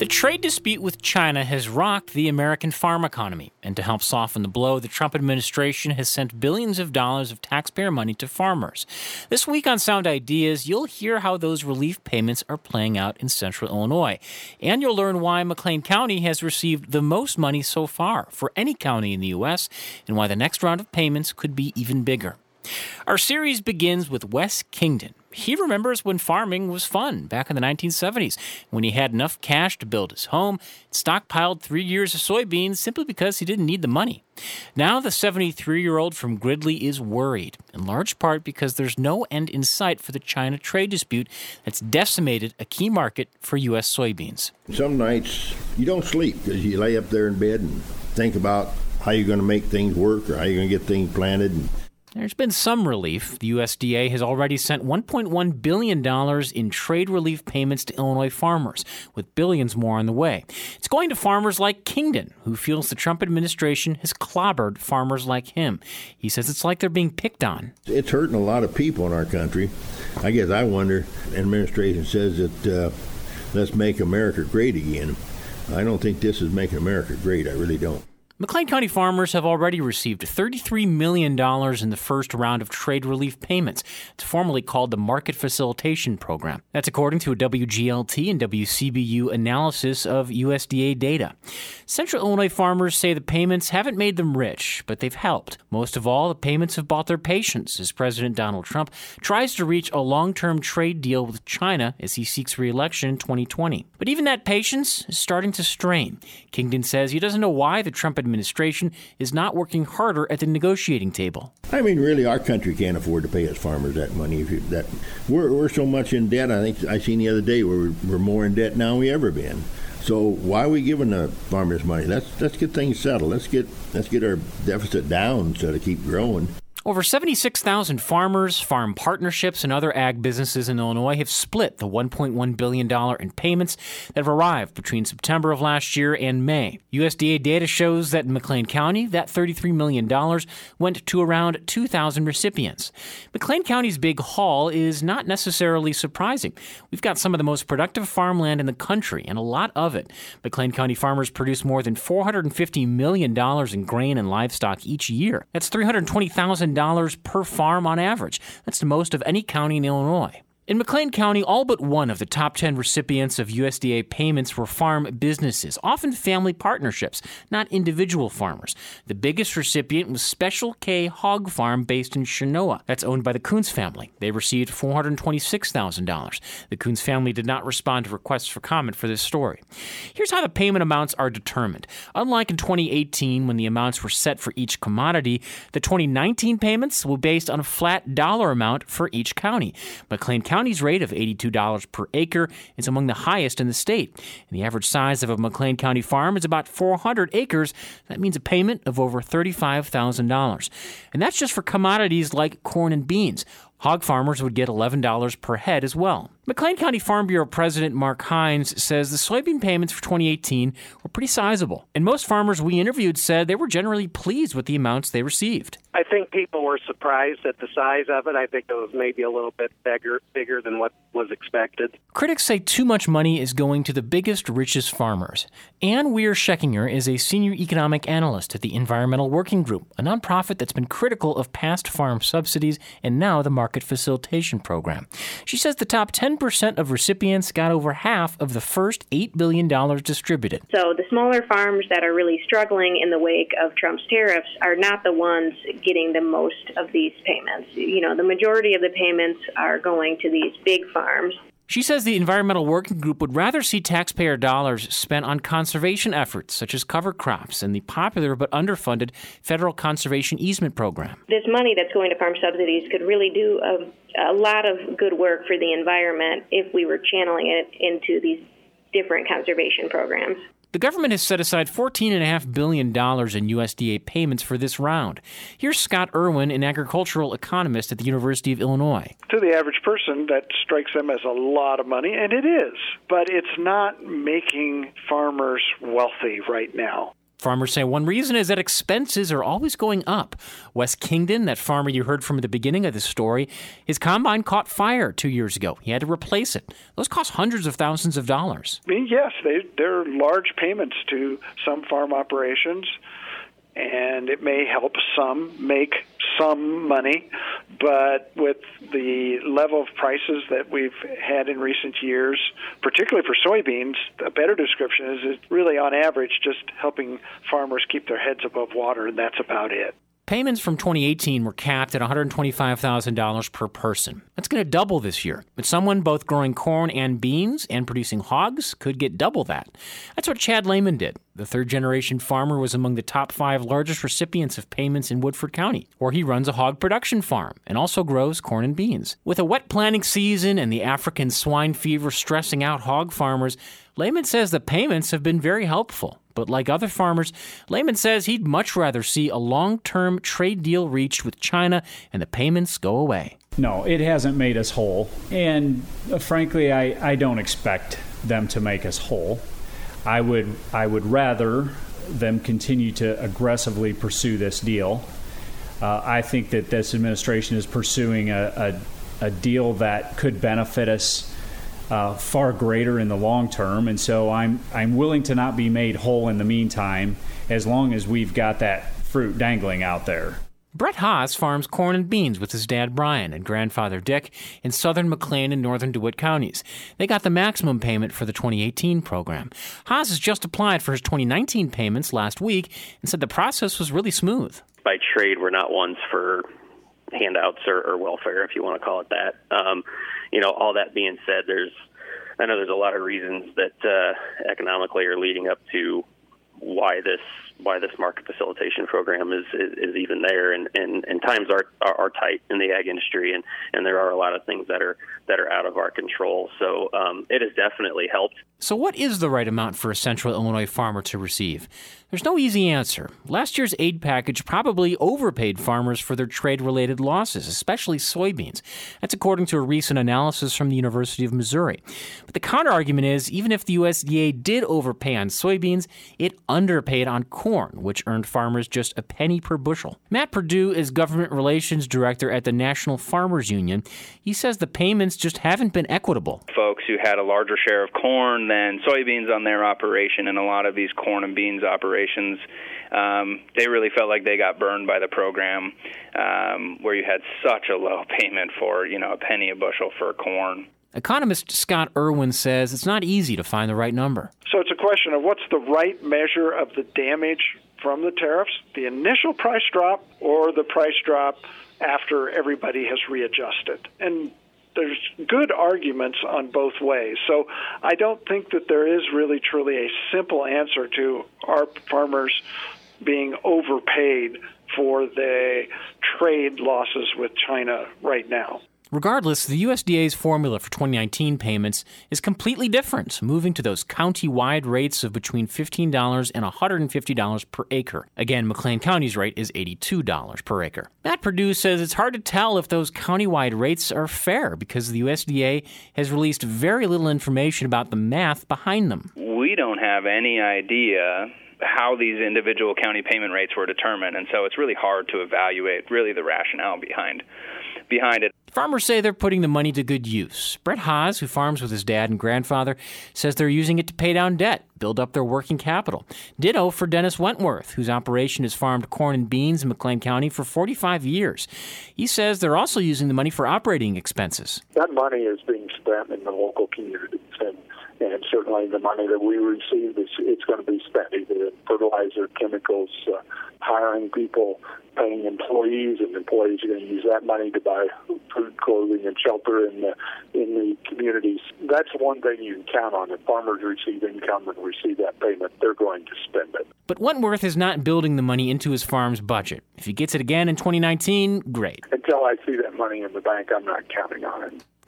The trade dispute with China has rocked the American farm economy, and to help soften the blow, the Trump administration has sent billions of dollars of taxpayer money to farmers. This week on Sound Ideas, you'll hear how those relief payments are playing out in central Illinois, and you'll learn why McLean County has received the most money so far for any county in the U.S., and why the next round of payments could be even bigger. Our series begins with Wes Kingdon. He remembers when farming was fun back in the 1970s, when he had enough cash to build his home, stockpiled 3 years of soybeans simply because he didn't need the money. Now the 73-year-old from Gridley is worried, in large part because there's no end in sight for the China trade dispute that's decimated a key market for U.S. soybeans. Some nights you don't sleep because you lay up there in bed and think about how you're going to make things work or how you're going to get things planted. There's been some relief. The USDA has already sent $1.1 billion in trade relief payments to Illinois farmers, with billions more on the way. It's going to farmers like Kingdon, who feels the Trump administration has clobbered farmers like him. He says it's like they're being picked on. It's hurting a lot of people in our country. I guess I wonder, the administration says that let's make America great again. I don't think this is making America great. I really don't. McLean County farmers have already received $33 million in the first round of trade relief payments. It's formally called the Market Facilitation Program. That's according to a WGLT and WCBU analysis of USDA data. Central Illinois farmers say the payments haven't made them rich, but they've helped. Most of all, the payments have bought their patience as President Donald Trump tries to reach a long-term trade deal with China as he seeks re-election in 2020. But even that patience is starting to strain. Kingdon says he doesn't know why the Trump administration is not working harder at the negotiating table. I mean, really, our country can't afford to pay its farmers that money. We're so much in debt. I think I seen the other day we're more in debt now than we ever been. So why are we giving the farmers money? Let's get things settled. Let's get our deficit down instead of keep growing. Over 76,000 farmers, farm partnerships, and other ag businesses in Illinois have split the $1.1 billion in payments that have arrived between September of last year and May. USDA data shows that in McLean County, that $33 million went to around 2,000 recipients. McLean County's big haul is not necessarily surprising. We've got some of the most productive farmland in the country, and a lot of it. McLean County farmers produce more than $450 million in grain and livestock each year. That's $320,000 per farm on average. That's the most of any county in Illinois. In McLean County, all but one of the top 10 recipients of USDA payments were farm businesses, often family partnerships, not individual farmers. The biggest recipient was Special K Hog Farm based in Chenoa. That's owned by the Coons family. They received $426,000. The Coons family did not respond to requests for comment for this story. Here's how the payment amounts are determined. Unlike in 2018, when the amounts were set for each commodity, the 2019 payments were based on a flat dollar amount for each county. McLean County's rate of $82 per acre is among the highest in the state. And the average size of a McLean County farm is about 400 acres. That means a payment of over $35,000. And that's just for commodities like corn and beans. Hog farmers would get $11 per head as well. McLean County Farm Bureau President Mark Hines says the soybean payments for 2018 were pretty sizable. And most farmers we interviewed said they were generally pleased with the amounts they received. I think people were surprised at the size of it. I think it was maybe a little bit bigger than what was expected. Critics say too much money is going to the biggest, richest farmers. Ann Weir-Scheckinger is a senior economic analyst at the Environmental Working Group, a nonprofit that's been critical of past farm subsidies and now the Market Facilitation Program. She says the top 10% of recipients got over half of the first $8 billion distributed. So the smaller farms that are really struggling in the wake of Trump's tariffs are not the ones getting the most of these payments. You know, the majority of the payments are going to these big farms. She says the Environmental Working Group would rather see taxpayer dollars spent on conservation efforts, such as cover crops and the popular but underfunded Federal Conservation Easement Program. This money that's going to farm subsidies could really do a lot of good work for the environment if we were channeling it into these different conservation programs. The government has set aside $14.5 billion in USDA payments for this round. Here's Scott Irwin, an agricultural economist at the University of Illinois. To the average person, that strikes them as a lot of money, and it is. But it's not making farmers wealthy right now. Farmers say one reason is that expenses are always going up. Wes Kingdon, that farmer you heard from at the beginning of this story, his combine caught fire 2 years ago. He had to replace it. Those cost hundreds of thousands of dollars. Yes, they're large payments to some farm operations, and it may help some make some money, but with the level of prices that we've had in recent years, particularly for soybeans, a better description is it's really on average just helping farmers keep their heads above water, and that's about it. Payments from 2018 were capped at $125,000 per person. That's going to double this year. But someone both growing corn and beans and producing hogs could get double that. That's what Chad Lehman did. The third-generation farmer was among the top 5 largest recipients of payments in Woodford County, where he runs a hog production farm and also grows corn and beans. With a wet planting season and the African swine fever stressing out hog farmers, Lehman says the payments have been very helpful. But like other farmers, Lehman says he'd much rather see a long-term trade deal reached with China and the payments go away. No, it hasn't made us whole. And frankly, I don't expect them to make us whole. I would rather them continue to aggressively pursue this deal. I think that this administration is pursuing a deal that could benefit us far greater in the long term, and so I'm willing to not be made whole in the meantime, as long as we've got that fruit dangling out there. Brett Haas farms corn and beans with his dad Brian and grandfather Dick in southern McLean and northern DeWitt counties. They got the maximum payment for the 2018 program. Haas has just applied for his 2019 payments last week and said the process was really smooth. By trade, we're not ones for handouts or welfare, if you want to call it that. All that being said, I know there's a lot of reasons that economically are leading up to why this market facilitation program is even there, and times are tight in the ag industry, and there are a lot of things that are out of our control. So it has definitely helped. So what is the right amount for a Central Illinois farmer to receive? There's no easy answer. Last year's aid package probably overpaid farmers for their trade-related losses, especially soybeans. That's according to a recent analysis from the University of Missouri. But the counterargument is, even if the USDA did overpay on soybeans, it underpaid on corn, which earned farmers just a penny per bushel. Matt Perdue is Government Relations Director at the National Farmers Union. He says the payments just haven't been equitable. Folks who had a larger share of corn than soybeans on their operation, and a lot of these corn and beans operations, they really felt like they got burned by the program, where you had such a low payment for, a penny a bushel for corn. Economist Scott Irwin says it's not easy to find the right number. So it's a question of what's the right measure of the damage from the tariffs, the initial price drop or the price drop after everybody has readjusted. And there's good arguments on both ways. So I don't think that there is really truly a simple answer to our farmers being overpaid for the trade losses with China right now. Regardless, the USDA's formula for 2019 payments is completely different, moving to those county-wide rates of between $15 and $150 per acre. Again, McLean County's rate is $82 per acre. Matt Perdue says it's hard to tell if those county-wide rates are fair because the USDA has released very little information about the math behind them. We don't have any idea how these individual county payment rates were determined, and so it's really hard to evaluate really the rationale behind it. Farmers say they're putting the money to good use. Brett Haas, who farms with his dad and grandfather, says they're using it to pay down debt, build up their working capital. Ditto for Dennis Wentworth, whose operation has farmed corn and beans in McLean County for 45 years. He says they're also using the money for operating expenses. That money is being spent in the local communities, and certainly the money that we receive, it's going to be spent either in fertilizer, chemicals, hiring people, paying employees, and employees are going to use that money to buy food, clothing, and shelter in the communities. That's one thing you can count on. If farmers receive income and receive that payment, they're going to spend it. But Wentworth is not building the money into his farm's budget. If he gets it again in 2019, great. Until I see that money in the bank, I'm not counting on it.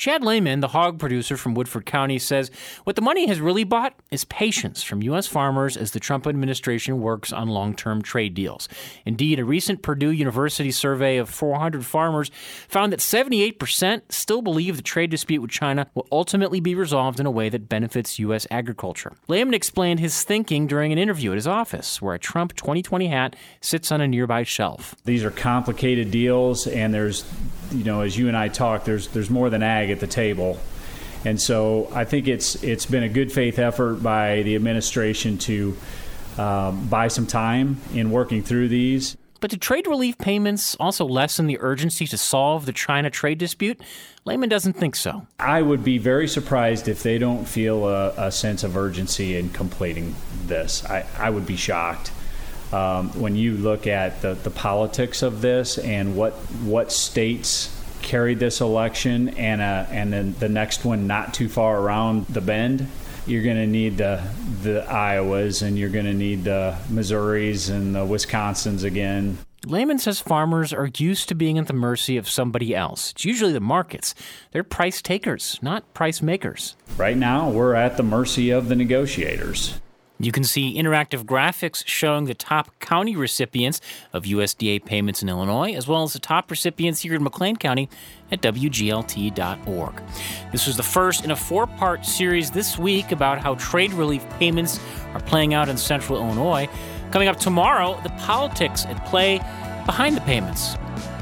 Chad Lehman, the hog producer from Woodford County, says what the money has really bought is patience from U.S. farmers as the Trump administration works on long-term trade deals. Indeed, a recent Purdue University survey of 400 farmers found that 78% still believe the trade dispute with China will ultimately be resolved in a way that benefits U.S. agriculture. Lehman explained his thinking during an interview at his office, where a Trump 2020 hat sits on a nearby shelf. These are complicated deals, and there's, as you and I talk, there's more than ag at the table. And so I think it's been a good faith effort by the administration to buy some time in working through these. But do trade relief payments also lessen the urgency to solve the China trade dispute? Lehman doesn't think so. I would be very surprised if they don't feel a sense of urgency in completing this. I would be shocked. When you look at the politics of this and what states carried this election and then the next one not too far around the bend, you're going to need the Iowas and you're going to need the Missouris and the Wisconsins again. Lehman says farmers are used to being at the mercy of somebody else. It's usually the markets. They're price takers, not price makers. Right now, we're at the mercy of the negotiators. You can see interactive graphics showing the top county recipients of USDA payments in Illinois, as well as the top recipients here in McLean County at WGLT.org. This was the first in a 4-part series this week about how trade relief payments are playing out in central Illinois. Coming up tomorrow, the politics at play behind the payments.